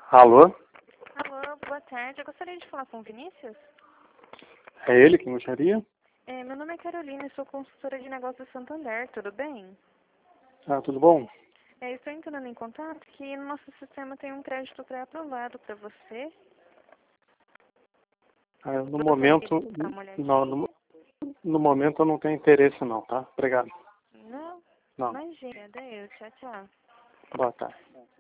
Alô? Alô, boa tarde. Eu gostaria de falar com o Vinícius. É ele quem gostaria? Meu nome é Carolina e sou consultora de negócios do Santander, tudo bem? Ah, tudo bom? Estou entrando em contato que no nosso sistema tem um crédito pré-aprovado para você. No Você momento, gostaria de dar uma não, olhadinha? no momento eu não tenho interesse não, tá? Obrigado. Não? Não. Imagina, Deus. Tchau, tchau. Boa tarde.